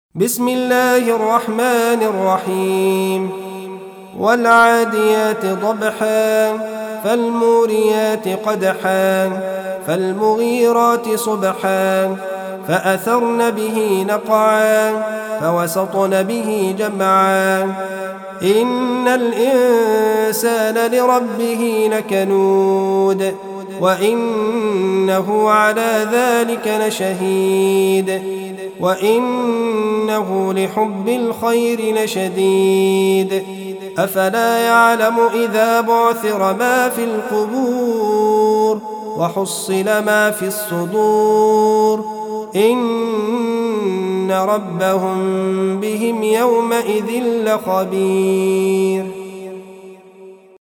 بسم الله الرحمن الرحيم والعاديات ضبحا فالموريات قدحا فالمغيرات صبحا فأثرن به نقعا فوسطن به جمعا إن الإنسان لربه لكنود وإنه على ذلك لشهيد وإنه لحب الخير لشديد أفلا يعلم إذا بعثر ما في القبور وحصل ما في الصدور إن ربهم بهم يومئذ لخبير.